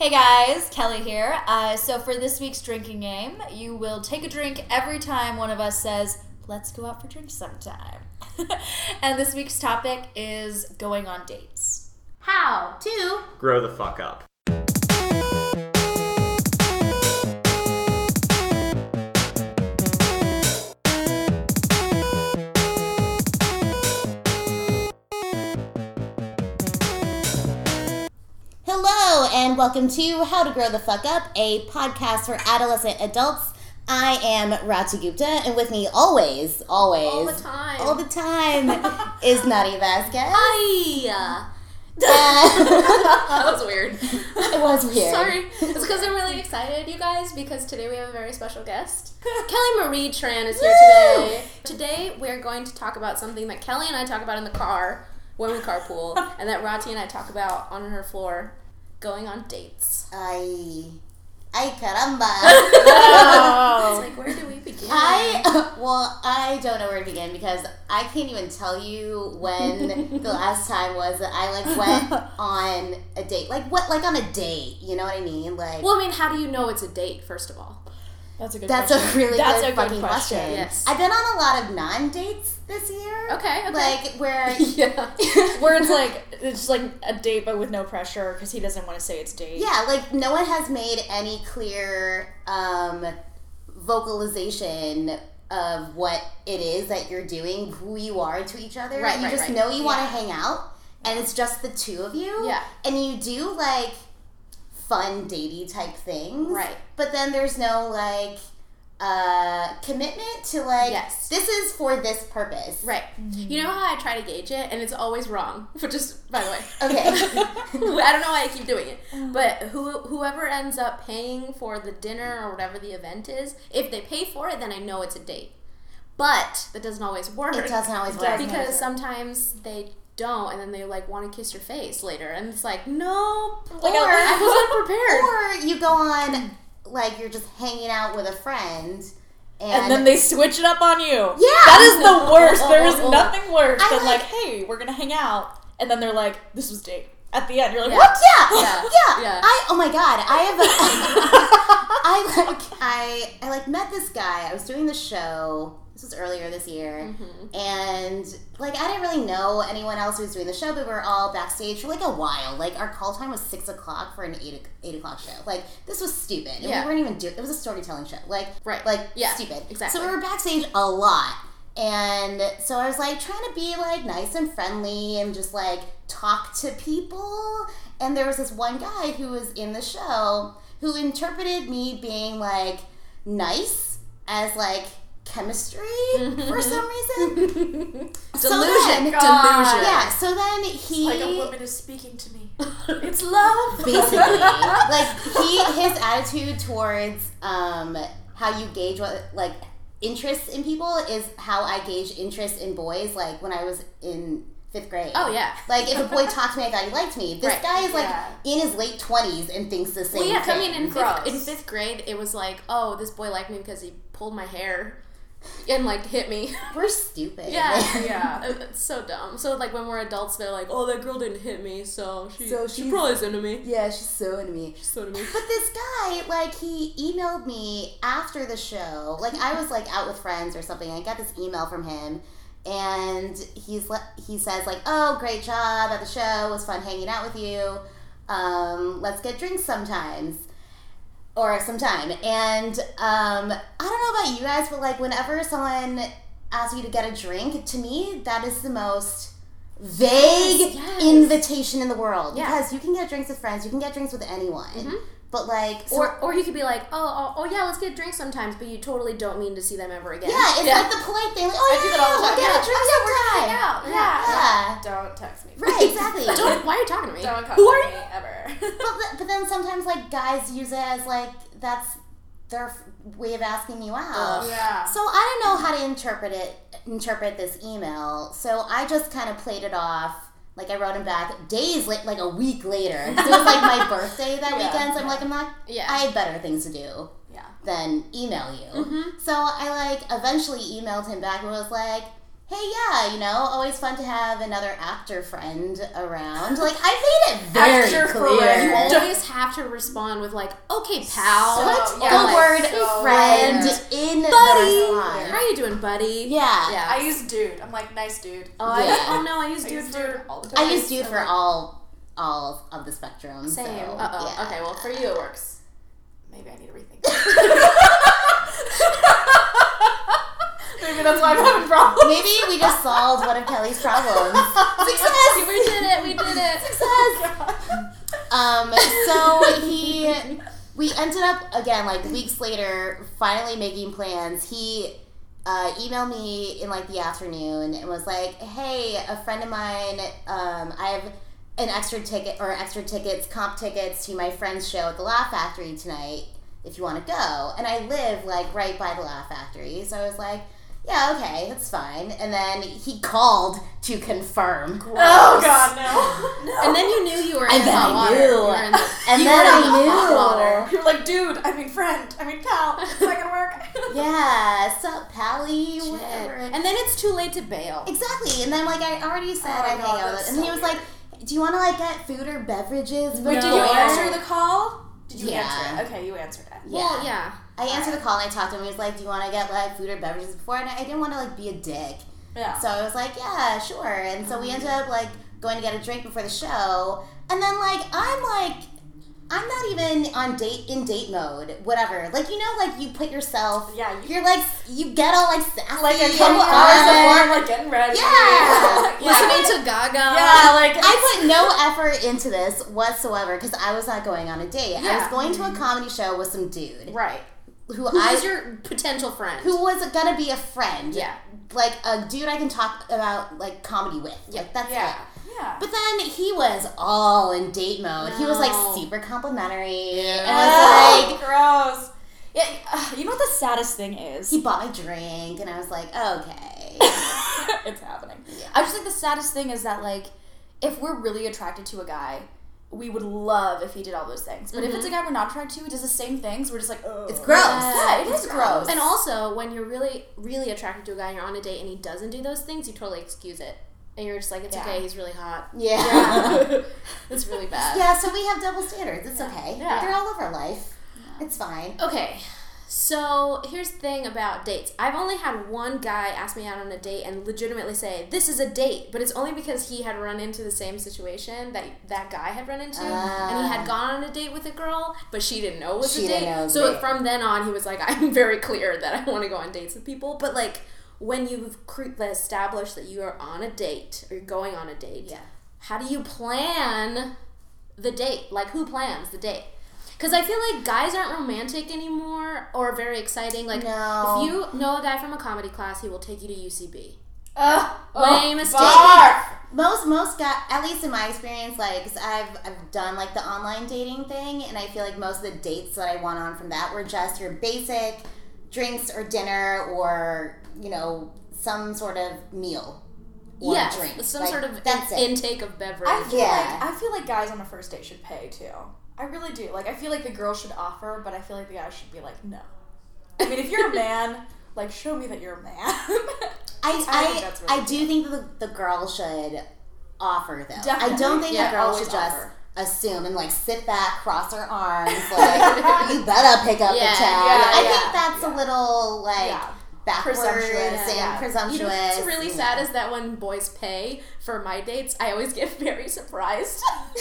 Hey guys, Kelly here. So for this week's drinking game, you will take a drink every time one of us says, let's go out for drinks sometime. And this week's topic is going on dates. How to grow the fuck up. Hello and welcome to How to Grow the Fuck Up, a podcast for adolescent adults. I am Rati Gupta, and with me always, all the time is Nadia Vasquez. Hi! That was weird. It was weird. Sorry. It's because I'm really excited, you guys, because today we have a very special guest. Kelly Marie Tran is here today. Today we're going to talk about something that Kelly and I talk about in the car when we carpool, and that Rati and I talk about on her floor, going on dates. Ay caramba. It's like, where do we begin? I don't know where to begin because I can't even tell you when the last time was that I went on a date. On a date, you know what I mean? Well, I mean, how do you know it's a date, first of all? That's a good That's question. a really That's good a good fucking question. question. Yes. I've been on a lot of non-dates this year. Okay. Where... Yeah. Where it's like a date but with no pressure because he doesn't want to say it's a date. Yeah, no one has made any clear vocalization of what it is that you're doing, who you are to each other. Right, you just know you want to hang out, and it's just the two of you. Yeah. And you do, fun datey type things. Right. But then there's no, commitment to, yes. This is for this purpose. Right. Mm-hmm. You know how I try to gauge it, and it's always wrong. Just, by the way. Okay. I don't know why I keep doing it. But whoever ends up paying for the dinner or whatever the event is, if they pay for it, then I know it's a date. But that doesn't always work. It doesn't always work. Because sometimes they don't, and then they want to kiss your face later, and it's like, no, I wasn't prepared. Or you go on, you're just hanging out with a friend, and then they switch it up on you. Yeah. That is the worst. There is nothing worse than hey, we're gonna hang out, and then they're like, this was date. At the end, you're like, what? Yeah. Oh my god, I met this guy. I was doing the show. This was earlier this year, and I didn't really know anyone else who was doing the show, but we were all backstage for a while. Our call time was 6 o'clock for an 8 o'clock show. This was stupid. And we weren't even doing. It was a storytelling show. Stupid. Exactly. So we were backstage a lot, and so I was trying to be nice and friendly and just talk to people. And there was this one guy who was in the show who interpreted me being nice as chemistry for some reason. Delusion. Yeah, so then he... a woman is speaking to me. It's love. Basically. His attitude towards how you gauge what, interest in people is how I gauge interest in boys, when I was in 5th grade. Oh, yeah. If a boy talked to me, I thought he liked me. This guy is, in his late 20s and thinks the same thing. I mean, in 5th grade, it was oh, this boy liked me because he pulled my hair and, hit me. We're stupid. Yeah. It's so dumb. So, when we're adults, they're oh, that girl didn't hit me, so she probably is into me. Yeah, she's so into me. But this guy, he emailed me after the show. I was, out with friends or something, and I got this email from him, and he says, oh, great job at the show. It was fun hanging out with you. Let's get drinks sometime. And I don't know about you guys, but whenever someone asks you to get a drink, to me that is the most vague invitation in the world. Yeah. Because you can get drinks with friends, you can get drinks with anyone. But or you could be oh yeah, let's get drinks sometimes, but you totally don't mean to see them ever again. Yeah, it's the polite thing. I do that all the time. We'll get a drink sometime. Yeah. Don't text me. Right, exactly. Why are you talking to me? Don't Who contact are you? me ever. But then sometimes guys use it as that's their way of asking you out. Yeah. So I didn't know how to interpret this email. So I just kind of played it off. I wrote him back days late, a week later. It was my birthday that weekend. So I'm I had better things to do than email you. So I eventually emailed him back and was hey, yeah, always fun to have another actor friend around. Like, I made it very Actor clear. friend. You always have to respond with like, okay, pal. Put yeah, the like, word so friend weird. in the Buddy, response. how you doing, buddy? Yeah. Yeah. I use dude. I'm like, nice dude. Yeah. No, I use I dude use for dude all the time. I use dude So, for like, all of the spectrum. same. So, Uh-oh. Okay, well, for you it works. Maybe I need to rethink Maybe that's why I'm having problems. Maybe we just solved one of Kelly's problems. Success! We did it. So we ended up, again, like weeks later, finally making plans. He emailed me in like the afternoon and was like, hey, a friend of mine, I have an extra tickets, comp tickets to my friend's show at the Laugh Factory tonight if you want to go. And I live like right by the Laugh Factory. So I was like, yeah, okay, that's fine. And then he called to confirm. Oh God, no. And then you knew you were in And then hot I water. knew. You were in the- And you then were in the I hot knew. water. You're like, dude, I mean friend, I mean pal. It's not gonna work. Yeah, sup, Pally, Shit. whatever. And then it's too late to bail. Exactly. And then, like, I already said Oh, I'd God, hang out with that's him. And he so was like, do you want to, like, get food or beverages? Wait, did you before?" answer the call? Did you Yeah. answer it? Okay, you answered it. Well, yeah. I answered the call and I talked to him. He was like, do you want to get, like, food or beverages before? And I didn't want to, like, be a dick. Yeah. So I was like, yeah, sure. And so we ended up, like, going to get a drink before the show. And then, like, I'm not even on date mode, whatever. Like, like, you put yourself, Yeah, you're like, you get all, like, sassy. like a and couple fun. hours before, I'm like getting ready. Yeah. Listening to Gaga. Yeah, like I put no effort into this whatsoever because I was not going on a date. I Yeah. was going to a comedy show with some dude right. who Who is your potential friend? who was gonna be a friend. Yeah. Like a dude I can talk about like comedy with. Like that's Yeah. it. Yeah. But then he was all in date mode. He was like No. super complimentary. And I was like, gross. Yeah, you know what the saddest thing is? he bought my drink, and I was like, okay. It's happening. Yeah. I just think the saddest thing is that, like, if we're really attracted to a guy, we would love if he did all those things. But if it's a guy we're not attracted to, he does the same things, we're just like, oh. It's gross. Yeah, it is gross. And also, when you're really, really attracted to a guy and you're on a date and he doesn't do those things, you totally excuse it. And you're just like, it's Yeah. okay, he's really hot. Yeah. It's really bad. Yeah, so we have double standards. It's okay. Yeah. They're all over life. It's fine. Okay, so here's the thing about dates. I've only had one guy ask me out on a date and legitimately say, this is a date, but it's only because he had run into the same situation that guy had run into, and he had gone on a date with a girl, but she didn't know it was She a didn't date. know it was So a date. from then on, he was like, I'm very clear that I want to go on dates with people, but like, when you've established that you are on a date, or you're going on a date, Yeah. how do you plan the date? Like, who plans the date? Because I feel like guys aren't romantic anymore or very exciting. Like, No. if you know a guy from a comedy class, he will take you to UCB. Oh, Lame mistake. barf. Most guys, at least in my experience, like 'cause I've done like the online dating thing, and I feel like most of the dates that I went on from that were just your basic drinks or dinner or some sort of meal. Or Yeah, drink. some Like, sort of that's it. intake of beverage. Yeah. I feel like guys on the first date should pay too. I really do. Like, I feel like the girl should offer, but I feel like the guy should be like, no. I mean, if you're a man, like, show me that you're a man. I think that's really I do think that the girl should offer though. Definitely. I don't think Yeah, the girl always should just offer. assume and like sit back, cross her arms, like you better pick up Yeah, the tab. yeah, I yeah, think that's a little like Yeah. backwards Presumptuous, and yeah. presumptuous. You know what's really you sad know. is that when boys pay for my dates, I always get very surprised.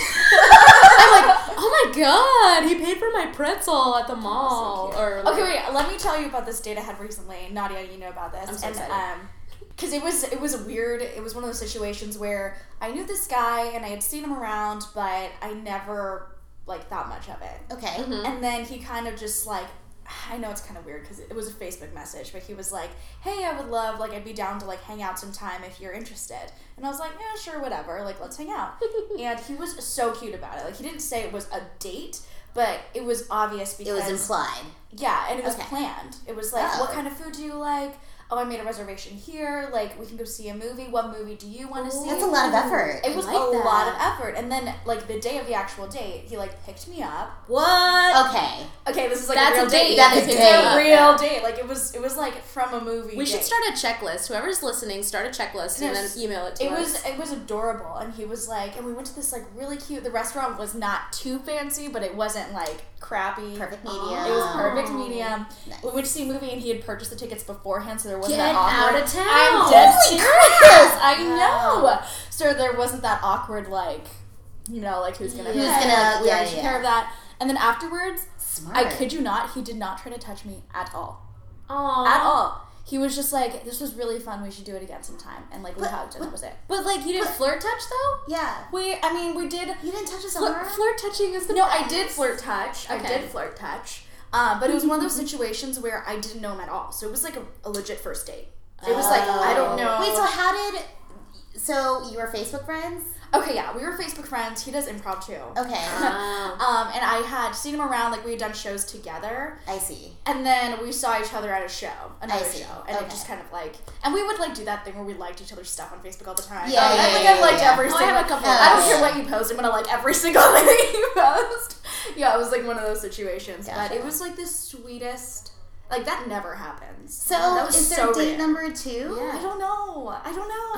I'm like, oh my god, he paid for my pretzel at the mall. cute. Or like, Okay, wait. Let me tell you about this date I had recently. Nadia, you know about this. I'm so and, excited. because it was weird. It was one of those situations where I knew this guy and I had seen him around, but I never like thought much of it. Okay. Mm-hmm. And then he kind of just like, I know it's kind of weird because it was a Facebook message, but he was like, hey, I would love, like, I'd be down to, like, hang out sometime if you're interested. And I was like, yeah, sure, whatever, like, let's hang out. And he was so cute about it. Like, he didn't say it was a date, but it was obvious It because... was implied. Yeah, and it was Okay. planned. It was like, Oh. what kind of food do you like? oh, I made a reservation here. Like, we can go see a movie. What movie do you want to see? That's a lot of effort. It was I like a that. lot of effort. And then, like, the day of the actual date, he, like, picked me up. What? Okay. Okay, this is, like, That's a real a date. That's It's a a date. real date. Like, it was, like, from a movie We should date. start a checklist. Whoever's listening, start a checklist and then Yes. email it to us. It was adorable, and he was like, and we went to this like really cute. The restaurant was not too fancy, but it wasn't like crappy. Perfect medium. It was perfect Oh. medium. Nice. We went to see a movie, and he had purchased the tickets beforehand, so there wasn't Get that awkward. out of town. I'm dead Holy serious. I Wow. know. So there wasn't that awkward like, like who's gonna Who's pay, gonna- like, we yeah, already took yeah. care of that. And then afterwards, Smart. I kid you not, he did not try to touch me at all. Aww. At all. He was just like, this was really fun. We should do it again sometime. And like we But- hugged, and that was it. But like, you didn't flirt touch though? Yeah. We did. You didn't touch his Flirt, arm? flirt touching is the No, best. I did flirt touch. I Okay. did flirt touch. But it was one of those situations where I didn't know him at all. So it was like a legit first date. It was like, I don't know. Wait, so how did... So you were Facebook friends? Okay, yeah, we were Facebook friends. He does improv too. Okay. And I had seen him around, like we had done shows together. I see. And then we saw each other at a show, another I see. show, and Okay. it just kind of like, and we would like do that thing where we liked each other's stuff on Facebook all the time. Yeah, I yeah, think yeah, I've liked yeah. every Oh, I single. have a couple I don't of care those. what you post. I'm gonna like every single thing you post. Yeah, it was like one of those situations, but Gotcha. it was like the sweetest. Like that never happens. So that was is there so date rare. number 2? Yeah. I don't know. I don't know.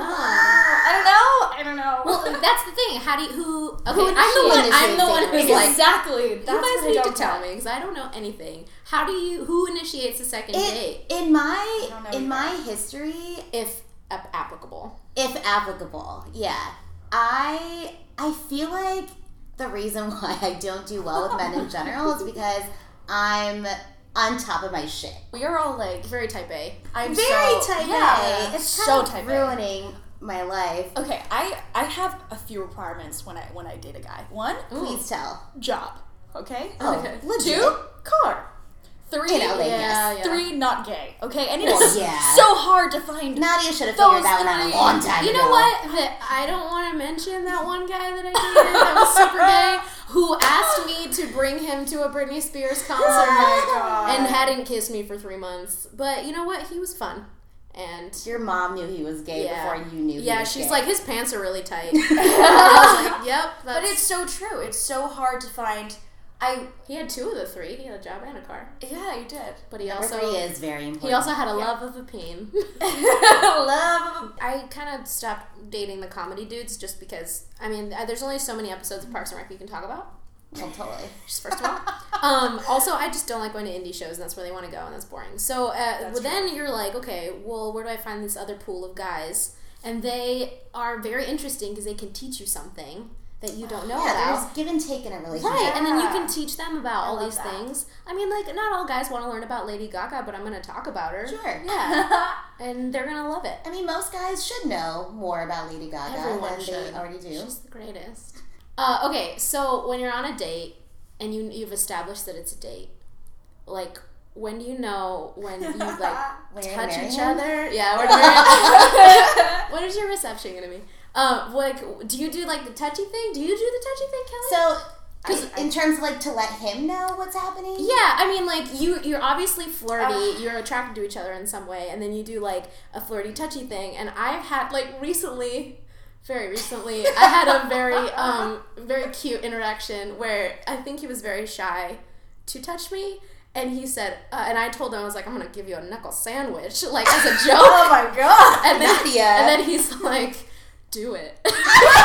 Ah. I don't know. Well, that's the thing. How do you, who? Okay, Who I'm the one initiates who's it? like, exactly. That's you what guys I need to don't tell get. me because I don't know anything. How do you? Who initiates the second date, In my don't know in either. my history, if applicable? if applicable, yeah. I feel like the reason why I don't do well with men in general is because I'm on top of my shit. We are all like Very type A. I'm Very so, type yeah, A. It's so kind of type A. ruining my life. Okay, I have a few requirements when I date a guy. One, Please tell. job. Okay. Oh, Okay. legit. 2, car. 3, In LA, yes. 3, not gay. Okay, and Well, it's yeah. so hard to find. Nadia should have Those figured that one out a three. long time You ago. know what? I don't want to mention that one guy that I dated that was super gay who asked me to bring him to a Britney Spears concert Oh my God. and hadn't kissed me for 3 months. But you know what? He was fun. And Your mom knew he was gay Yeah. before you knew he yeah, was she's gay. like, his pants are really tight. And I was like, yep. That's, But it's so true. It's so hard to find. he had 2 of the 3. He had a job and a car. Yeah, you did. But he Number also 3 is very important. he also had a love of a peen. Love. I kind of stopped dating the comedy dudes just because, I mean, there's only so many episodes of Parks and Rec you can talk about. Well, totally. Just first of all. Also, I just don't like going to indie shows, and that's where they want to go, and that's boring. So well, then you're like, okay, well, where do I find this other pool of guys? And they are very interesting because they can teach you something that you don't know Yeah, about. there's give and take in a relationship. Right, and then you Yeah. can teach them about all love these that. things. I mean, like, not all guys want to learn about Lady Gaga, but I'm going to talk about her. Sure. Yeah. And they're going to love it. I mean, most guys should know more about Lady Gaga Everyone than should. they already do. She's the greatest. Okay, so when you're on a date and you've established that it's a date, like, when do you know when you, like, When you're touch marrying each him? other? Yeah, when you're What is your reception going to be? Like, do you do, like, the touchy thing? Do you do the touchy thing, Kelly? So, 'Cause in terms of, like, to let him know what's happening? Yeah, I mean, like, you're obviously flirty, you're attracted to each other in some way, and then you do, like, a flirty, touchy thing, and I've had, like, very recently, I had a very cute interaction where I think he was very shy to touch me, and he said, and I told him, I was like, I'm gonna give you a knuckle sandwich, like, as a joke. Oh my god. And then, Nadia. and then he's like, do it. Oh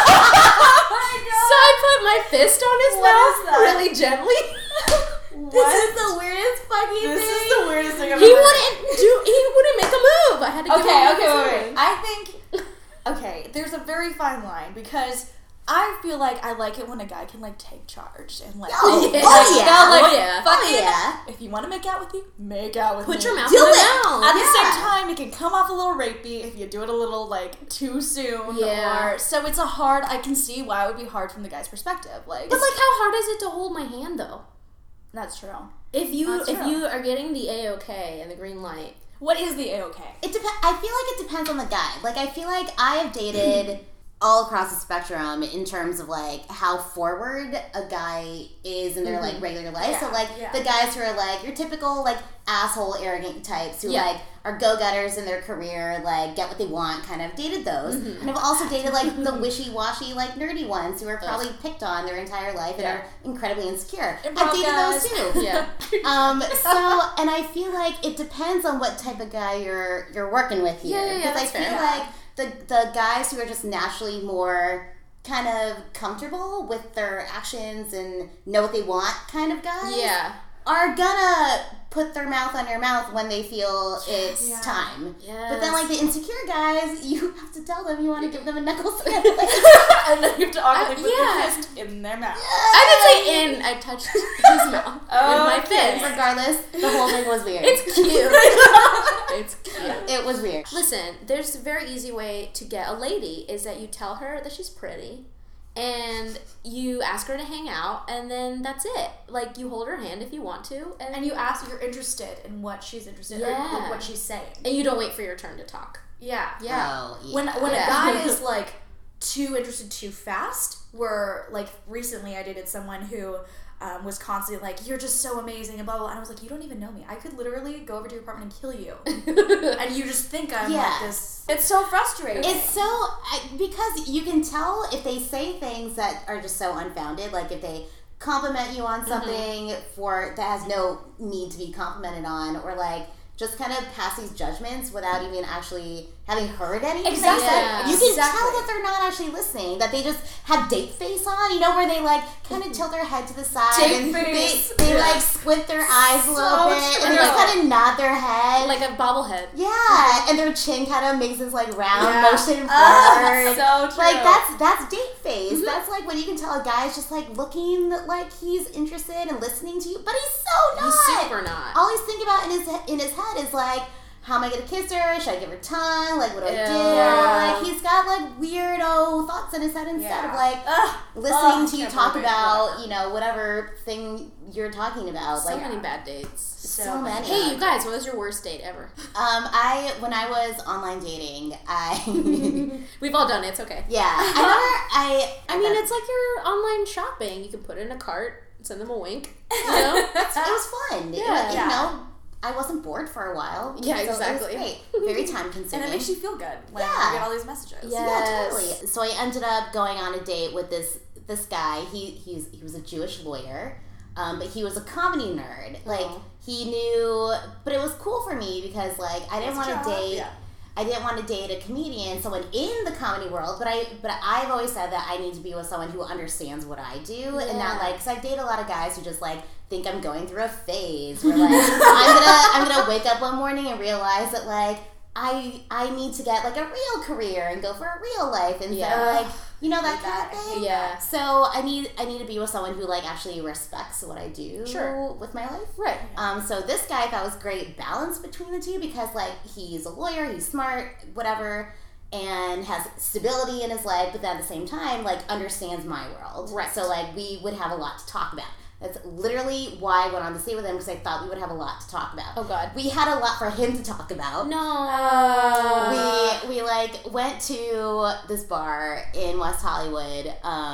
my So I put my fist on his What mouth is that? really gently. This is the weirdest fucking This thing. is the weirdest thing I've He ever wouldn't make a move. I had to give him a wait. I think there's a very fine line because I feel like I like it when a guy can like take charge and like Oh, Yeah. oh, yeah. Oh, yeah. fucking, yeah. if you want to make out with you, make out with me. Put your mouth Do in it. my mouth. At the Yeah. same time, it can come off a little rapey if you do it a little like too soon. Yeah. Or so it's a hard. I can see why it would be hard from the guy's perspective. Like, But like, how hard is it to hold my hand though? that's true. If you That's if true. you are getting the A-OK and the green light, What is the A-OK? It I feel like it depends on the guy. Like, I feel like I have dated all across the spectrum in terms of like how forward a guy is in their like regular life. So like the guys who are like your typical like asshole arrogant types who like are go-getters in their career, like get what they want, kind of dated those. And I've also dated like the wishy-washy like nerdy ones who are probably picked on their entire life and are incredibly insecure. I've dated those too. So and I feel like it depends on what type of guy you're working with here. Because I feel like the guys who are just naturally more kind of comfortable with their actions and know what they want kind of guys are gonna put their mouth on your mouth when they feel it's time. But then like the insecure guys, you have to tell them you want to give them a knuckle sandwich. And then you have to awkwardly put your fist in their mouth. I didn't say in, I touched his mouth with my fist. Regardless, the whole thing was weird. It's cute. It's cute. It was weird. Listen, there's a very easy way to get a lady is that you tell her that she's pretty and you ask her to hang out and then that's it. Like you hold her hand if you want to and you ask if you're interested in what she's interested in or like, what she's saying. And you don't wait for your turn to talk. When a guy is like too interested too fast, where like recently I dated someone who was constantly like, you're just so amazing and blah, blah, blah. And I was like, you don't even know me. I could literally go over to your apartment and kill you. And you just think I'm like this. It's so frustrating. It's so, because you can tell if they say things that are just so unfounded, like if they compliment you on something that has no need to be complimented on, or like just kind of pass these judgments without even actually having heard anything. Exactly. You can tell that they're not actually listening, that they just have date face on, you know, where they like kind of tilt their head to the side date and face. they like squint their eyes a little bit and they just kind of nod their head. Like a bobblehead. Yeah, and their chin kind of makes this like round motion forward. So true. Like that's date face. That's like when you can tell a guy's just like looking like he's interested and listening to you, but he's so not. He's super not. All he's thinking about in his head is like, how am I gonna kiss her? Should I give her tongue? Like, what do I do? Like, he's got like weirdo thoughts in his head instead of like listening to you talk about, you know, whatever thing you're talking about. So like many bad dates. So many. Hey, you guys, what was your worst date ever? When I was online dating, We've all done it. It's okay. Yeah, I mean, it's like your online shopping. You can put it in a cart, send them a wink. You know, it was fun. Yeah. You know, I wasn't bored for a while. Yeah, so exactly. It was great. Very time consuming. And it makes you feel good when you get all these messages. Yeah, totally. So I ended up going on a date with this guy. He was a Jewish lawyer, but he was a comedy nerd. Like he knew, but it was cool for me because like I didn't want to date. Yeah. I didn't want to date a comedian, someone in the comedy world, but I've always said that I need to be with someone who understands what I do, and not like, because I date a lot of guys who just like think I'm going through a phase where like I'm gonna wake up one morning and realize that like I need to get like a real career and go for a real life instead of like, you know, that kind of thing. Yeah. So I need to be with someone who like actually respects what I do with my life. Right. So this guy I thought was great balance between the two because like he's a lawyer, he's smart, whatever, and has stability in his life, but then at the same time like understands my world. Right. So like we would have a lot to talk about. That's literally why I went on the date with him, because I thought we would have a lot to talk about. Oh, God. We had a lot for him to talk about. No. We like went to this bar in West Hollywood,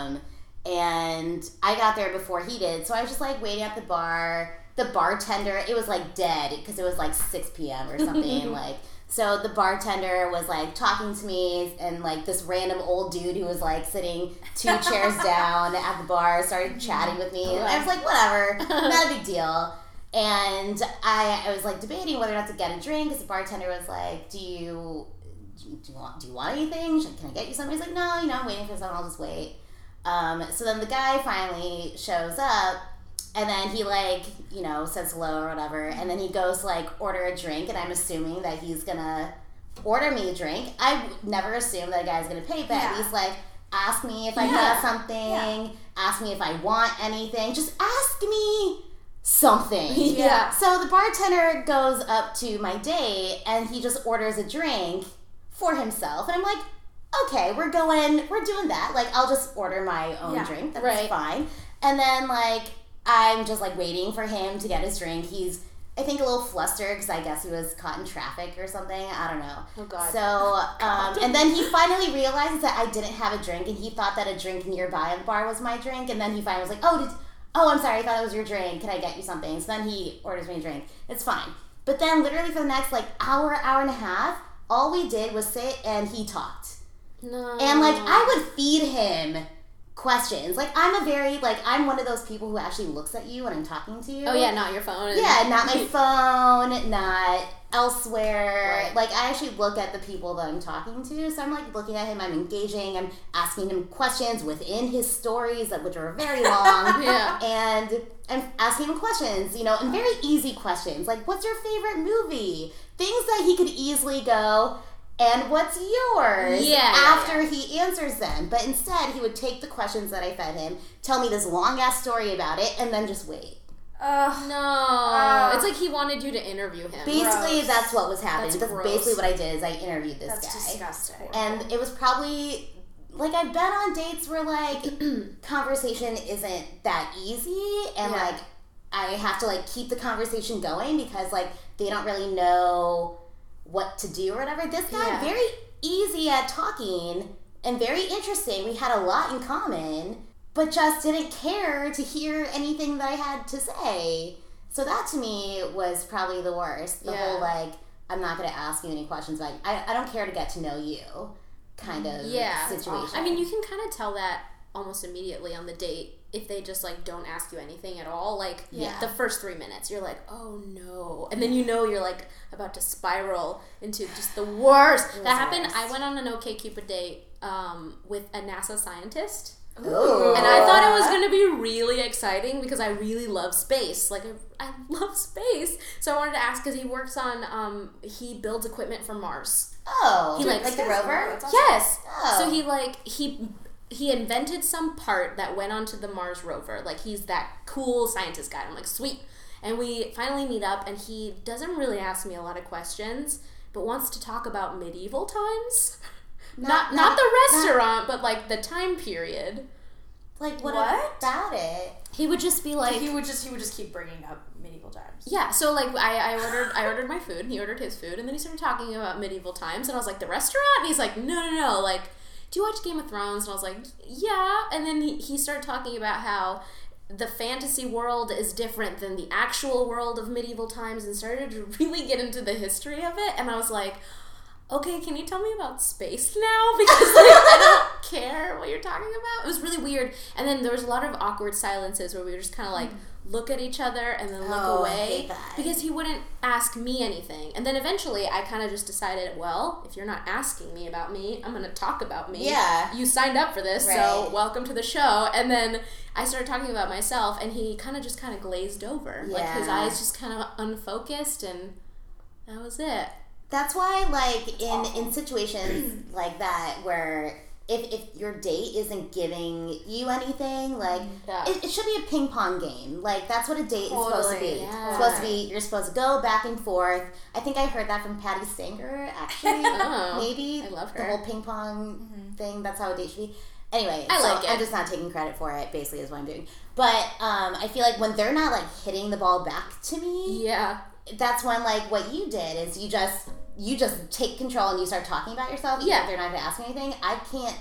and I got there before he did, so I was just like waiting at the bar. The bartender, it was like dead because it was like 6 p.m. or something. Like, so the bartender was like talking to me, and like this random old dude who was like sitting 2 chairs down at the bar started chatting with me. And I was like, whatever, not a big deal. And I was like debating whether or not to get a drink because the bartender was like, do you want anything? Can I get you something? He's like, no, you know, I'm waiting for someone. I'll just wait. So then the guy finally shows up. And then he, like, you know, says hello or whatever. And then he goes, like, order a drink. And I'm assuming that he's going to order me a drink. I never assume that a guy's going to pay, but at least, like, ask me if I got something. Yeah. Ask me if I want anything. Just ask me something. Yeah. So the bartender goes up to my date, and he just orders a drink for himself. And I'm like, okay, we're doing that. Like, I'll just order my own drink. That's fine. And then, like, I'm just, like, waiting for him to get his drink. He's I think a little flustered because I guess he was caught in traffic or something. I don't know. Oh, God. So, and then he finally realizes that I didn't have a drink, and he thought that a drink nearby at the bar was my drink, and then he finally was like, oh, I'm sorry, I thought it was your drink. Can I get you something? So then he orders me a drink. It's fine. But then literally for the next, like, hour and a half, all we did was sit and he talked. No. And, like, I would feed him questions. Like, I'm one of those people who actually looks at you when I'm talking to you. Oh, yeah, not your phone. Yeah, not my phone, not elsewhere. Right. Like, I actually look at the people that I'm talking to. So I'm, like, looking at him, I'm engaging, I'm asking him questions within his stories, which are very long. Yeah. And I'm asking him questions, and very easy questions. Like, what's your favorite movie? Things that he could easily go, and what's yours? After he answers them. But instead, he would take the questions that I fed him, tell me this long-ass story about it, and then just wait. No. It's like he wanted you to interview him. Basically, that's what was happening. That's gross. basically what I did is I interviewed this guy. That's disgusting. And it was probably, like, I've been on dates where, like, conversation isn't that easy, and, like, I have to, like, keep the conversation going because, like, they don't really know what to do or whatever. This guy, very easy at talking and very interesting. We had a lot in common, but just didn't care to hear anything that I had to say. So that to me was probably the worst. The whole, like, I'm not going to ask you any questions, but I don't care to get to know you kind of situation. I mean, you can kind of tell that almost immediately on the date if they just, like, don't ask you anything at all. Like, the first 3 minutes, you're like, oh, no. And then you're, like, about to spiral into just the worst. That happened. I went on an OkCupid date with a NASA scientist. Ooh. And I thought it was going to be really exciting because I really love space. Like, I love space. So I wanted to ask because he works on, he builds equipment for Mars. Oh. He, like the rover? Awesome. Yes. Oh. So he, like, he invented some part that went onto the Mars rover. Like, he's that cool scientist guy. I'm like, sweet. And we finally meet up, and he doesn't really ask me a lot of questions, but wants to talk about medieval times. Not the restaurant, but, like, the time period. Like, what about it? He would just be like... He would just keep bringing up medieval times. Yeah, so, like, I ordered my food, and he ordered his food, and then he started talking about medieval times, and I was like, the restaurant? And he's like, no, like, do you watch Game of Thrones? And I was like, yeah. And then he started talking about how the fantasy world is different than the actual world of medieval times and started to really get into the history of it. And I was like, okay, can you tell me about space now? Because, like, I don't care what you're talking about. It was really weird. And then there was a lot of awkward silences where we were just kind of like, look at each other and then look away. I hate that. Because he wouldn't ask me anything. And then eventually I kind of just decided, well, if you're not asking me about me, I'm going to talk about me. Yeah. You signed up for this, Right. so welcome to the show. And then I started talking about myself, and he kind of glazed over. Like, his Yeah. eyes just kind of unfocused, and that was it. That's why, like, in situations like that where if your date isn't giving you anything, like, it should be a ping pong game. Like, that's what a date is supposed to be. Yeah. It's supposed to be, you're supposed to go back and forth. I think I heard that from Patty Stanger, actually. Oh, Maybe. I love her. The whole ping pong thing, that's how a date should be. Anyway, I like it. I'm just not taking credit for it, basically, is what I'm doing. But I feel like when they're not, like, hitting the ball back to me, Yeah. that's when, like, what you did is you just take control and you start talking about yourself. Even if they're not going to ask me anything. I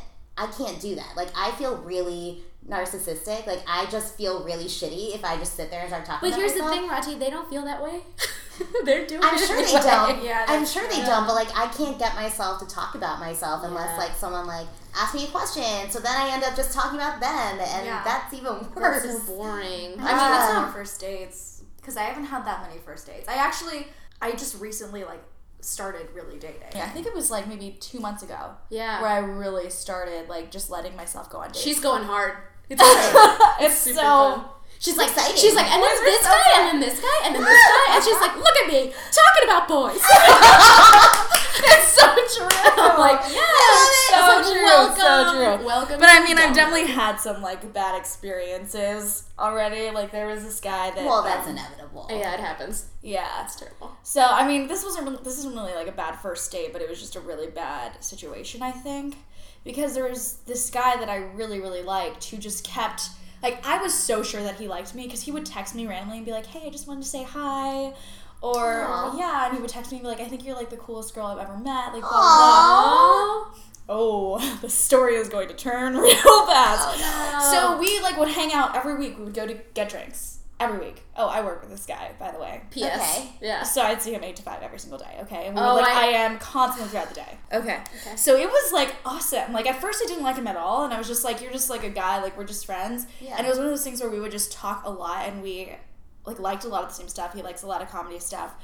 can't do that. Like, I feel really narcissistic. Like, I just feel really shitty if I just sit there and start talking But about here's myself. the thing, Rati, they don't feel that way. They're doing I'm it sure they anyway. don't. Yeah, I'm that's sure they true. don't, but, like, I can't get myself to talk about myself unless, Yeah. like, someone, like, asks me a question. So then I end up just talking about them, and that's even worse. That's so boring. I mean, it's not first dates, because I haven't had that many first dates. I just recently, like, started really dating. Yeah, I think it was like maybe 2 months ago Yeah. where I really started like just letting myself go on dates. She's going hard. It's okay. it's super so fun. She's like, exciting. and then this guy, and then this guy, and then this guy, and she's like, look at me, talking about boys. it's so true. I'm like, yeah, so true, welcome, so true. welcome. But to I mean, the I've jungle. definitely had some like bad experiences already. Like there was this guy that Well, that's inevitable. Yeah, it happens. yeah. It's terrible. So I mean, this isn't really like a bad first date, but it was just a really bad situation, I think, because there was this guy that I really really liked who just kept Like, I was so sure that he liked me because he would text me randomly and be like, hey, I just wanted to say hi. Or, Aww. yeah, and he would text me and be like, I think you're, like, the coolest girl I've ever met. Like, blah, blah, blah. Aww. Oh, the story is going to turn real fast. Oh, So we, like, would hang out every week. We would go to get drinks. Every week. Oh, I work with this guy, by the way. P.S. Okay. Yeah. So I'd see him 8 to 5 every single day, okay? And we Oh, would, like, I- I am constantly throughout the day. Okay. So it was, like, awesome. Like, at first I didn't like him at all, and I was just like, you're just, like, a guy, like, we're just friends. Yeah. And it was one of those things where we would just talk a lot, and we, like, liked a lot of the same stuff. He likes a lot of comedy stuff.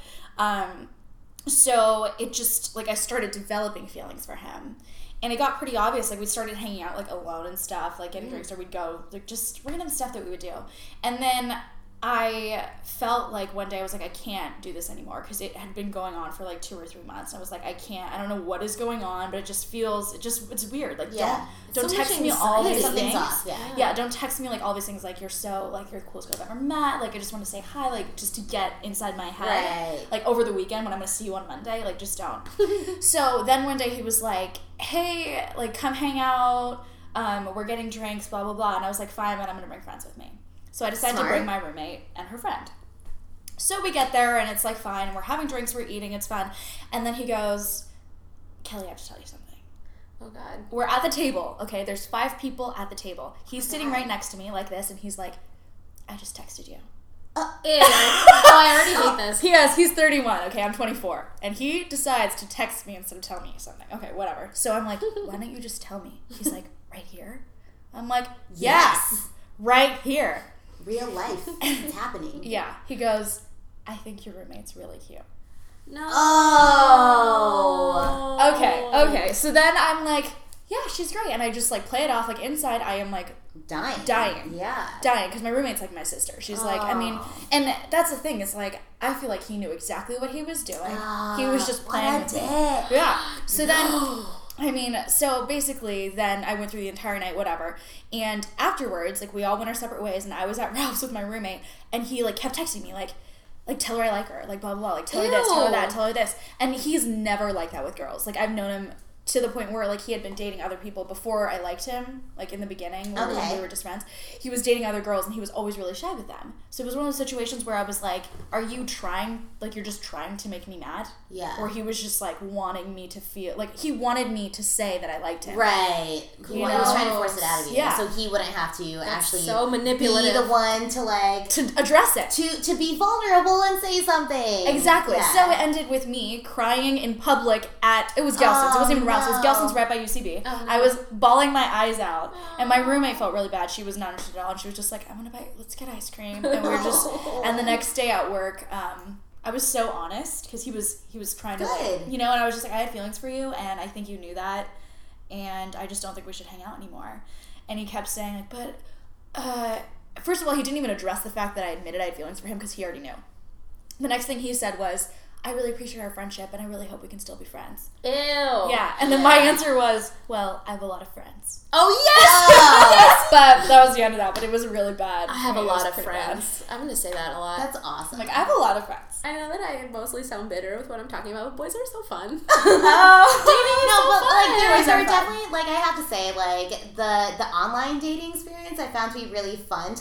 So it just, like, I started developing feelings for him. And it got pretty obvious. Like, we started hanging out, like, alone and stuff, like, getting drinks, or we'd go, like, just random stuff that we would do. And then I felt like one day I was like, I can't do this anymore because it had been going on for like 2 or 3 months. And I was like, I don't know what is going on, but it just feels, it's weird. Like, Yeah. don't So text much me all Take these things things. off, yeah. Yeah, don't text me like all these things like you're the coolest girl I've ever met. Like, I just want to say hi, like, just to get inside my head. Right. Like, over the weekend when I'm going to see you on Monday, like, just don't. So then one day he was like, hey, like, come hang out. We're getting drinks, blah, blah, blah. And I was like, fine, but I'm going to bring friends with me. So I decided Smart. to bring my roommate and her friend. So we get there, and it's, like, fine. And we're having drinks, we're eating, it's fun. And then he goes, Kelly, I have to tell you something. Oh, God. We're at the table, okay? There's 5 people at the table. He's sitting right next to me like this, and he's like, I just texted you. Ew. Oh, I already hate this. He's 31, okay? I'm 24. And he decides to text me instead of telling me something. Okay, whatever. So I'm like, why don't you just tell me? He's like, right here? I'm like, yes, right here. Real life. It's happening. Yeah. He goes, I think your roommate's really cute. No. Oh. Okay. So then I'm like, yeah, she's great. And I just, like, play it off. Like, inside, I am, like, Dying. Yeah. dying because my roommate's like my sister. She's like, I mean, and that's the thing is, like, I feel like he knew exactly what he was doing. He was just playing with me. Yeah. So then, I mean, so basically, then I went through the entire night, whatever. And afterwards, like, we all went our separate ways, and I was at Ralph's with my roommate, and he, like, kept texting me, like, tell her I like her, like, blah, blah, blah, like, tell her this, tell her that, tell her this. And he's never like that with girls. Like, I've known him to the point where, like, he had been dating other people before I liked him, like, in the beginning, when we were just friends. He was dating other girls, and he was always really shy with them. So it was one of those situations where I was like, are you trying, like, you're just trying to make me mad? Yeah. Or he was just, like, wanting me to feel, like, he wanted me to say that I liked him. Right. You He was trying to know? force it out of you. Yeah. So he wouldn't have to actually so manipulative. be the one to, like, To address it. to be vulnerable and say something. Exactly. Yeah. So it ended with me crying in public it was Gelson's. It wasn't even Ralph's. It was no. Gelson's right by UCB. Oh, no. I was bawling my eyes out. And my roommate felt really bad. She was not interested at all. And she was just like, let's get ice cream. And we were just, and the next day at work, I was so honest because he was trying to, like, Good. you know, and I was just like, I had feelings for you and I think you knew that. And I just don't think we should hang out anymore. And he kept saying, like, but, first of all, he didn't even address the fact that I admitted I had feelings for him because he already knew. The next thing he said was, I really appreciate our friendship and I really hope we can still be friends. Ew. Yeah, and then my answer was, well, I have a lot of friends. Oh, yes! But that was the end of that, but it was really bad. I have a It was lot of pretty friends. I'm going to say that a lot. That's awesome. bad. Like, I have a lot of friends. I know that I mostly sound bitter with what I'm talking about, but boys are so fun. No, but like there Boys are were fun. definitely, like, I have to say, like, the online dating experience I found to be really fun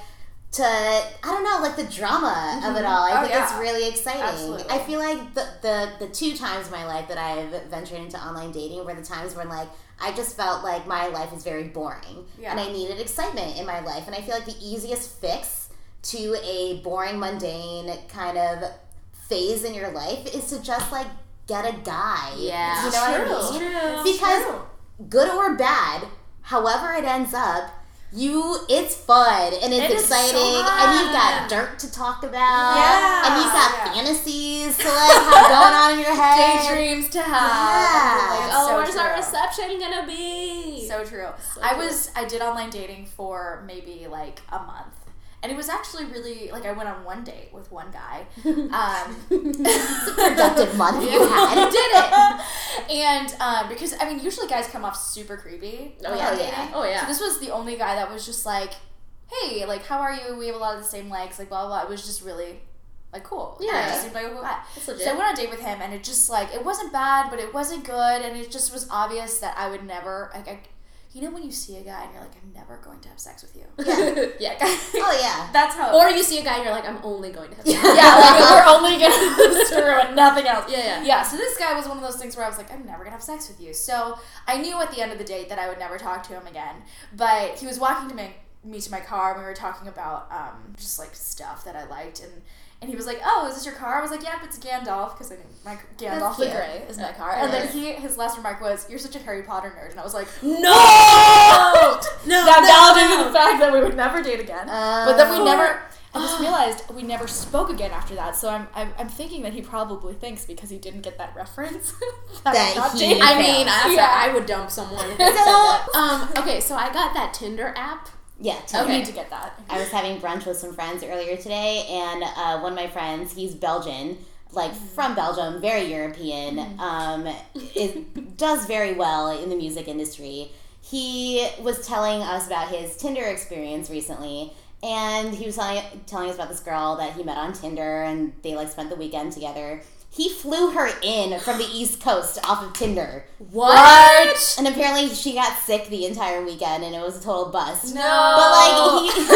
I don't know, like, the drama of it all. I think it's really exciting. Absolutely. I feel like the 2 times in my life that I've ventured into online dating were the times when, like, I just felt like my life is very boring and I needed excitement in my life. And I feel like the easiest fix to a boring, mundane kind of phase in your life is to just, like, get a guy. Yeah. You know what I mean? True. Because good or bad, however it ends up, it's fun and it's It is so exciting fun. and you've got dirt to talk about Yeah. and you've got Yeah. fantasies to, like, have going on in your head. Daydreams to have. Yeah. Like, Oh, so where's our true. reception gonna be? So true. So I did online dating for maybe like a month. And it was actually really, like, I went on one date with one guy. Productive month you had. Did it. And because, I mean, usually guys come off super creepy. Oh, when yeah. I'm yeah. dating. Oh, yeah. So this was the only guy that was just like, hey, like, how are you? We have a lot of the same likes, like, blah, blah, blah. It was just really, like, cool. Yeah. And it just seemed like a cool guy. That's legit. So I went on a date with him, and it just, like, it wasn't bad, but it wasn't good, and it just was obvious that I would never, like, you know when you see a guy and you're like, I'm never going to have sex with you. Yeah. Yeah. Oh yeah. That's how. Or you see a guy and you're like, I'm only going to have sex. yeah, like we're only gonna screw and nothing else. Yeah. Yeah. So this guy was one of those things where I was like, I'm never gonna have sex with you. So I knew at the end of the date that I would never talk to him again. But he was walking to me to my car, and we were talking about just like stuff that I liked, and he was like, oh, is this your car? I was like, yep, it's a Gandalf, because I think my Gandalf the cute. Grey is my car. And then his last remark was, you're such a Harry Potter nerd. And I was like, No! that validated the fact that we would never date again. But then we never, I just realized we never spoke again after that. So I'm thinking that he probably thinks because he didn't get that reference. That not he- dating. I mean, Yeah. I would dump someone if they said that. Okay, so I got that Tinder app. Yeah. You Okay. need to get that. I was having brunch with some friends earlier today, and one of my friends, he's Belgian, like from Belgium, very European, does very well in the music industry. He was telling us about his Tinder experience recently, and he was telling us about this girl that he met on Tinder, and they like spent the weekend together. He flew her in from the East Coast off of Tinder. What? And apparently she got sick the entire weekend, and it was a total bust. No. But like he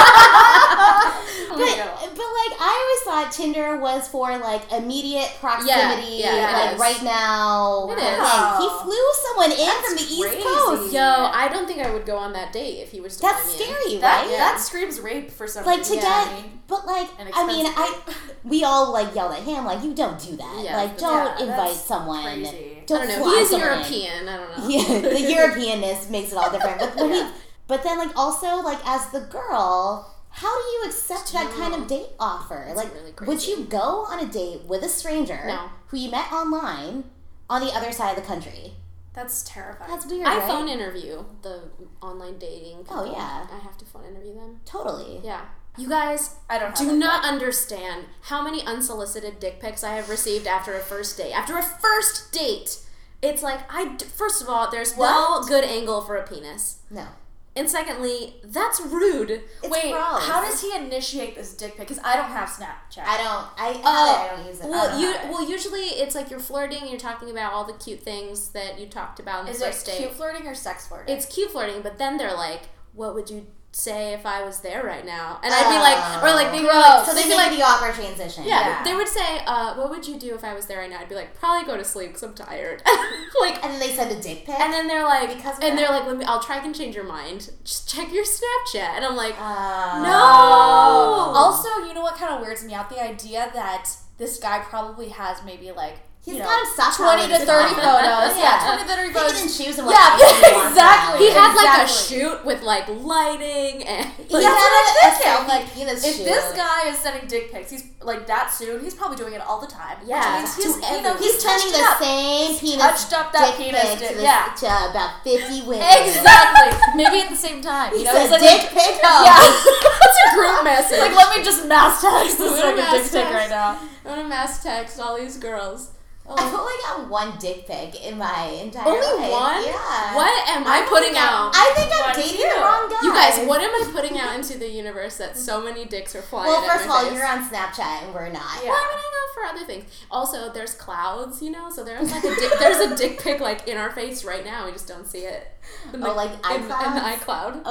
Oh my God. but like I always thought Tinder was for like immediate proximity, Yeah, it like is. right now. It is. Like, he flew someone in from the East crazy. Coast. Yo, I don't think I would go on that date if he was to That's fly me in. scary, That, right? that screams rape for some Like to reason. get, but like And I mean, expensive. we all like yelled at him like, you don't do that. Yeah. Like don't Yeah, invite that's someone. crazy. Don't I don't know. fly He is someone in. European. I don't know. Yeah, the Europeanness makes it all different. But when Yeah. but then like also like as the girl, how do you accept that kind of date offer? Like, really would crazy. you go on a date with a stranger No. who you met online on the other side of the country? That's terrifying. That's weird, I right? phone interview the online dating people. Oh, yeah. I have to phone interview them. Totally. Yeah. You guys I don't have do that not yet. understand how many unsolicited dick pics I have received after a first date. After a first date, it's like, first of all, there's no What? good angle for a penis. No. And secondly, that's rude. It's Wait, gross. how does he initiate this dick pic? Because I don't have Snapchat. I don't use it. Well, usually it's like you're flirting and you're talking about all the cute things that you talked about in the Is first it date. cute flirting or sex flirting? It's cute flirting, but then they're like, what would you say if I was there right now? And I'd be like, or like, they'd be like, so they'd they be make like, the awkward transition. yeah, they would say, what would you do if I was there right now? I'd be like, probably go to sleep because I'm tired. Like, And then they send a dick pic. and then they're like, Because of and that. they're like, I'll try and change your mind. Just check your Snapchat. And I'm like, no. no. Also, you know what kind of weirds me out? The idea that this guy probably has maybe like He's you got know, him sucked 20 on to his 30 phone. photos. Yeah. Yeah, 20 to 30 He photos. can choose him Yeah, whatever he wants exactly. around. He had like a Exactly. shoot with like lighting and He That's had what I'm a thinking. selfie Like, penis if shoot. this guy is sending dick pics, he's like that soon. He's probably doing it all the time. Yeah. which means To he's you know He's sending touched the up. same penis touched up that dick penis pic dick, to, this, yeah. to about 50 women. Exactly. Maybe at the same time. You He know, said he's like, dick pic. Yeah. it's a group message. Like, let me just mass text this Let me fucking mass dick pic text. right now. I'm gonna mass text all these girls. I've only got one dick pic in my entire Only life. one? Yeah. What am I putting out? I think I'm One, dating too. the wrong guy. You guys, what am I putting out into the universe that so many dicks are flying Well, at first of my all, face? you're on Snapchat and we're not. Yeah. Well, I mean, I go for other things. Also, there's clouds, you know, so there's like there's a dick pic like in our face right now. We just don't see it. In Oh, like in the iClouds? iCloud.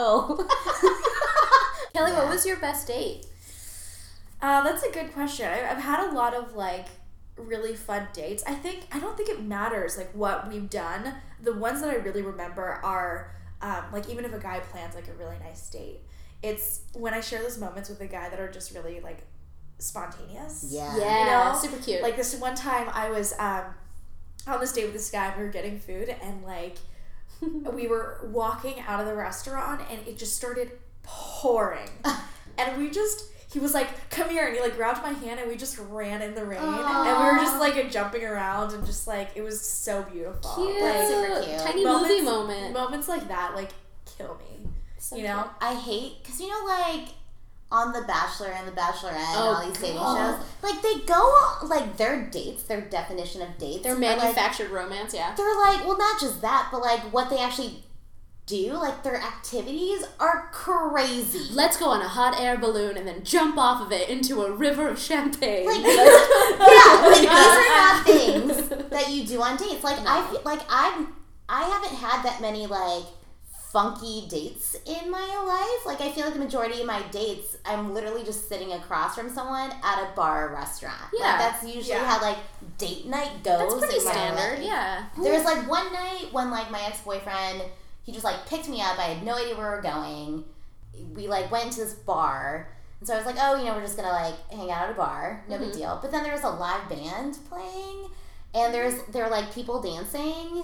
Oh. Kelly, Yeah. what was your best date? That's a good question. I've had a lot of like really fun dates. I don't think it matters like what we've done. The ones that I really remember are like even if a guy plans like a really nice date, it's when I share those moments with a guy that are just really like spontaneous. Yeah. Yeah, You know? super cute. Like this one time I was on this date with this guy and we were getting food and like we were walking out of the restaurant and it just started pouring. And he was like, come here, and he like grabbed my hand and we just ran in the rain. Aww. And we were just like jumping around and just like, it was so beautiful. Cute. Like, super cute. Tiny movie moment. Moments like that like kill me. So you know? I hate, because you know, like, on The Bachelor and The Bachelorette and Oh, all these dating God. shows, like, they go on, like, their dates, their definition of dates. They're are, like, manufactured romance, yeah. they're like, well, not just that, but like what they actually do, like their activities are crazy. Let's go on a hot air balloon and then jump off of it into a river of champagne. Like, these are not things that you do on dates. Like, I feel like I haven't had that many like funky dates in my life. Like, I feel like the majority of my dates, I'm literally just sitting across from someone at a bar or restaurant. Yeah. Like, that's usually how, like, date night goes. That's pretty in my standard, life. yeah. There was, like, one night when, like, my ex-boyfriend, he just, like, picked me up. I had no idea where we were going. We, like, went to this bar. And so I was like, oh, we're just gonna, like, hang out at a bar. No big deal. But then there was a live band playing. And there were, like, people dancing.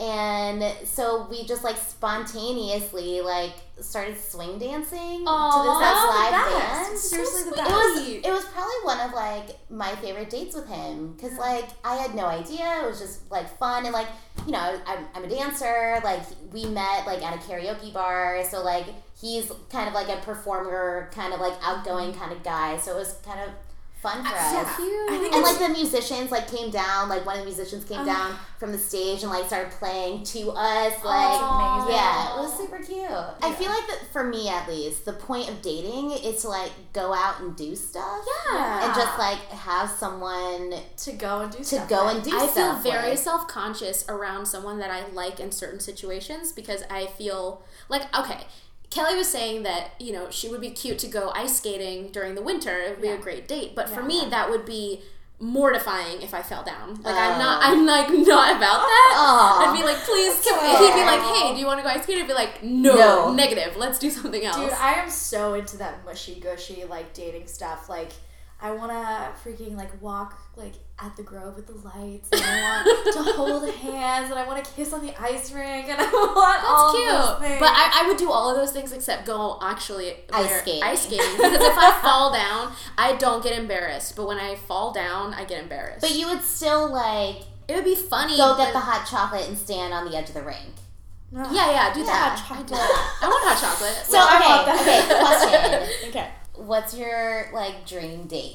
And so we just, like, spontaneously, like, started swing dancing to this live band. Seriously, the best. It was probably one of, like, my favorite dates with him. Because, like, I had no idea. It was just, like, fun. And, like, I'm a dancer. Like, we met, like, at a karaoke bar. So, like, he's kind of, like, a performer, kind of, like, outgoing kind of guy. So it was kind of fun for us. So cute. And, like, the musicians, like, came down. Like, one of the musicians came down from the stage and, like, started playing to us. Like, amazing. yeah, it was super cute. I feel like that, for me at least, the point of dating is to, like, go out and do stuff. Yeah. And just, like, have someone To go and do to stuff. go and do I feel stuff very with. self-conscious around someone that I like in certain situations because I feel like, okay, Kelly was saying that, she would be cute to go ice skating during the winter. It would be a great date. But for me, that would be mortifying if I fell down. Like, I'm not about that. I'd be like, please, he'd be like, hey, do you want to go ice skating? I'd be like, no, negative. Let's do something else. Dude, I am so into that mushy-gushy, like, dating stuff. Like, I want to freaking, like, walk, like, at the Grove with the lights, and I want to hold hands, and I want to kiss on the ice rink, and I want all That's of those cute. things. But I would do all of those things except go actually Ice skating. Because if I fall down, I don't get embarrassed. But when I fall down, I get embarrassed. But you would still, like, it would be funny. go get but- the hot chocolate and stand on the edge of the rink. Yeah, do that. Hot I do that. I want hot chocolate. So, okay, question. Okay. What's your, like, dream date?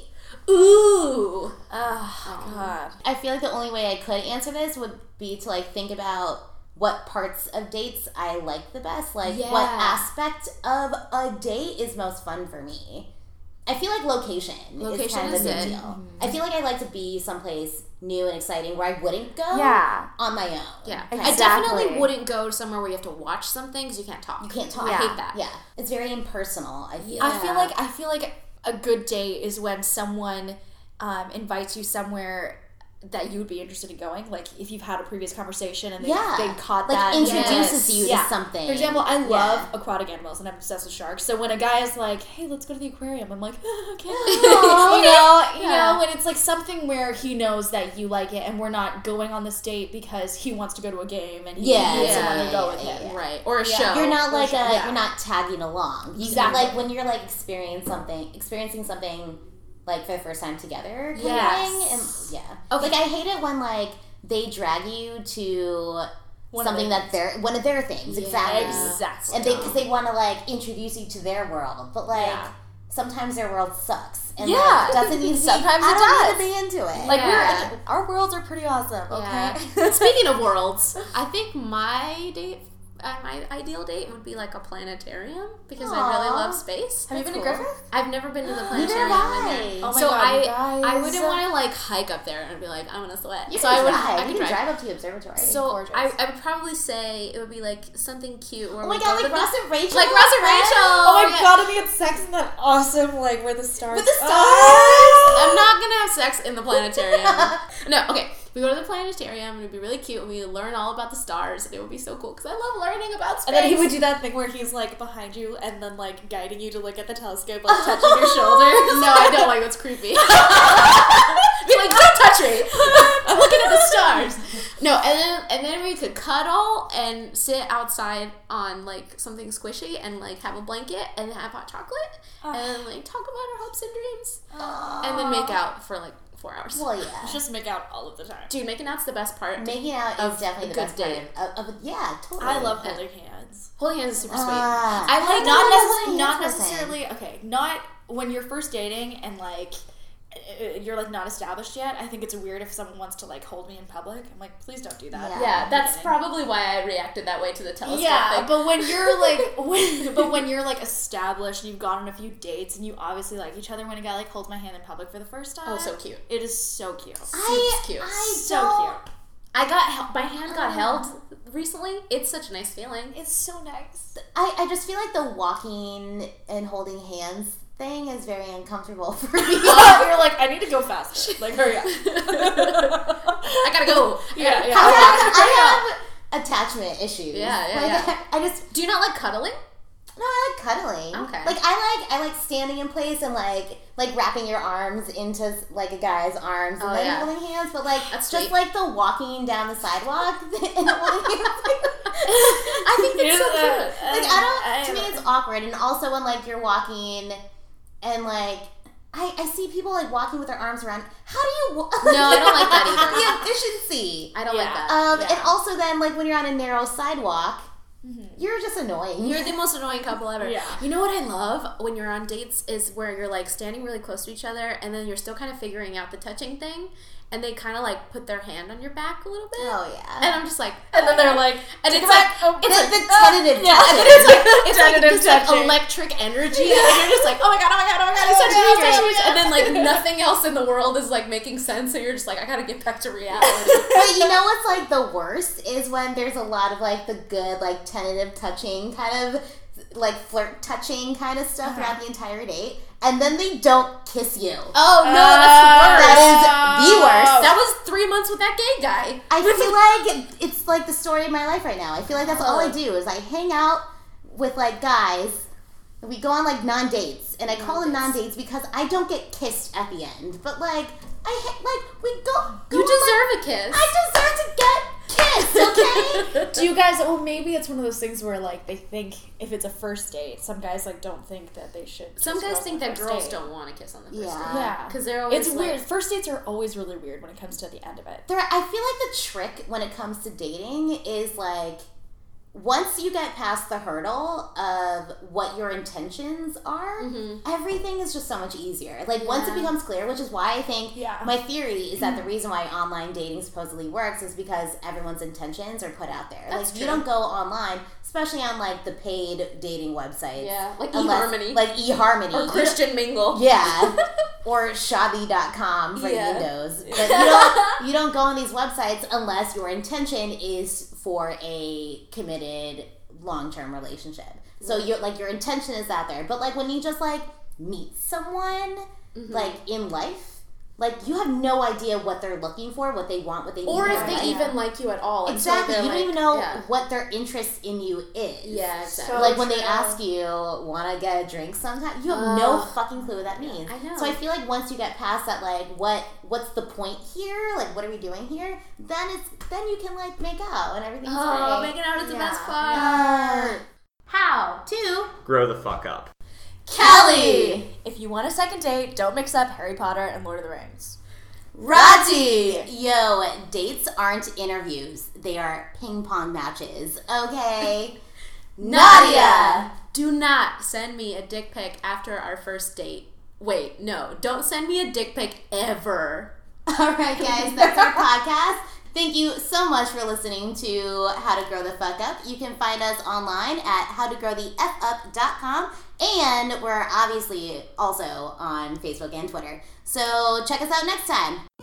Ooh. Oh, God. I feel like the only way I could answer this would be to, like, think about what parts of dates I like the best. Like, what aspect of a date is most fun for me. I feel like location is kind of a big deal. Mm-hmm. I feel like I like to be someplace new and exciting where I wouldn't go on my own. Yeah. Kind I of. definitely wouldn't go somewhere where you have to watch something because you can't talk. You can't talk. I hate that. Yeah. It's very impersonal, I feel. I feel like a good date is when someone invites you somewhere that you would be interested in going. Like, if you've had a previous conversation and they caught like, that. introduces you to something. For example, I love aquatic animals and I'm obsessed with sharks. So when a guy is like, hey, let's go to the aquarium, I'm like, okay. You know, when it's like something where he knows that you like it and we're not going on this date because he wants to go to a game and he needs someone to go with him. Right. Or a show. You're not like you're not tagging along. Exactly. Like, when you're, like, experiencing something like, for the first time together kind of thing. And, Okay. Like, I hate it when, like, they drag you to something that's one of their things. Exactly. Exactly. And because they want to, like, introduce you to their world. But, like, sometimes their world sucks. And that doesn't need to Sometimes I it don't does. need to be into it. Like, our worlds are pretty awesome, okay? Yeah. Speaking of worlds, I think my ideal date would be like a planetarium because I really love space. Have you been to cool. Griffith? I've never been to the Neither planetarium. have I. Oh my So God, you guys. I wouldn't want to like hike up there and be like, I'm gonna sweat. You so can I would drive. I You could can drive up to the observatory. So Gorgeous. I would probably say it would be like something cute. Where oh my we god, go like to Ross and Rachel. like Ross and Rachel. Oh my yeah. God, and we had sex in that awesome, like, where the stars With the stars? I'm not gonna have sex in the planetarium. No, okay. We go to the planetarium and it'd be really cute and we learn all about the stars and it would be so cool because I love learning about space. And then he would do that thing where he's like behind you and then like guiding you to look at the telescope, like touching your shoulders. No, I don't like that's creepy. Be like, don't touch me. I'm looking at the stars. No, and then we could cuddle and sit outside on like something squishy and like have a blanket and have hot chocolate and like talk about our hopes and dreams and then make out for like 4 hours. Well, yeah. Just make out all of the time. Dude, making out's the best part. Making out of is definitely a the good best date. part of yeah, totally. I love holding hands. Holding hands is super sweet. I like Not person. necessarily. Okay, not when you're first dating and like you're like not established yet. I think it's weird if someone wants to like hold me in public. I'm like, please don't do that. Yeah, that's probably why I reacted that way to the telescope Yeah, thing. but when you're like, when you're like established and you've gone on a few dates and you obviously like each other, when a guy like holds my hand in public for the first time, Oh, so cute. It is so cute. Super cute. I So don't, cute. my hand got held recently. It's such a nice feeling. It's so nice. I just feel like the walking and holding hands thing is very uncomfortable for me. You're like, I need to go faster. Like, hurry up. I gotta go. Yeah. I have attachment issues. Yeah. I just Do you not like cuddling? no, I like cuddling. Okay. Like I like standing in place and like wrapping your arms into like a guy's arms and then holding hands. But like That's just sweet. like the walking down the sidewalk and holding hands. I think it's so cute. Like to me it's awkward. And also when like you're walking and like I see people like walking with their arms around. How do you? No, I don't like that either. The efficiency. I don't like that. And also then like when you're on a narrow sidewalk, you're just annoying. You're the most annoying couple ever. Yeah. You know what I love when you're on dates is where you're like standing really close to each other and then you're still kind of figuring out the touching thing and they kind of like put their hand on your back a little bit. Oh yeah. And I'm just like, And then they're like, and it's take it like, back. Oh, the it's like, tentative yeah. touching. it's like Tentative this like touching. electric energy, and you're just like, oh my god, he's touching me, he's touching me, and then like nothing else in the world is like making sense, so you're just like, I gotta get back to reality. But you know what's like the worst is when there's a lot of like the good like tentative touching kind of like flirt touching kind of stuff throughout the entire date, and then they don't kiss you. Oh no, that's the worst. That is the worst. That was 3 months with that gay guy. I feel like it's like the story of my life right now. I feel like that's all I do is I hang out with like guys. We go on like non-dates, and I call them non-dates because I don't get kissed at the end. But like we go You on, deserve a kiss. I deserve to get kissed, okay? Do you guys? Oh, maybe it's one of those things where like they think if it's a first date, some guys like don't think that they should. Some kiss guys girls think on the that first girls date. don't want to kiss on the first Yeah. date. Yeah, Because they're always it's like, weird. First dates are always really weird when it comes to the end of it. I feel like the trick when it comes to dating is like once you get past the hurdle of what your intentions are, everything is just so much easier. Like once it becomes clear, which is why I think my theory is that the reason why online dating supposedly works is because everyone's intentions are put out there. That's like you don't go online, especially on like the paid dating websites. yeah, like unless- eHarmony. Like eHarmony. or Christian Mingle. Yeah. Or Shabi.com for Yeah. Windows. But you don't go on these websites unless your intention is for a committed long-term relationship. So your intention is out there. But like when you just like meet someone like in life, like you have no idea what they're looking for, what they want, what they need. Or in if their they life. even like you at all. Exactly. Until You they're don't even like- know yeah. what their interest in you is. Yeah, exactly. Like when they ask you, want to get a drink sometime, you have no fucking clue what that means. I know. So I feel like once you get past that, like, what's the point here? Like, what are we doing here? Then you can like make out and everything's Oh, great. making out is the Yeah. best part. Yeah. How? To Grow the fuck up. Kelly, If you want a second date, don't mix up Harry Potter and Lord of the Rings. Raji. Yo, dates aren't interviews; they are ping pong matches. Okay. Nadia. Do not send me a dick pic after our first date. Wait, no. Don't send me a dick pic ever. All right, guys, that's our podcast. Thank you so much for listening to How to Grow the Fuck Up. You can find us online at howtogrowthefup.com, and we're obviously also on Facebook and Twitter. So check us out next time.